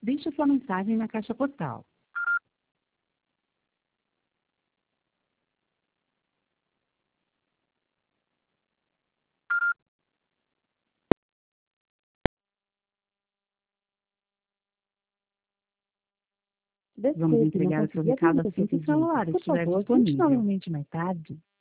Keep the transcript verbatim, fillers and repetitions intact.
Deixe sua mensagem na caixa postal. Vamos Desculpe, não entregar o seu consegui recado atender o assim seu que o pedido. celular Por estiver favor, tente disponível. novamente mais tarde.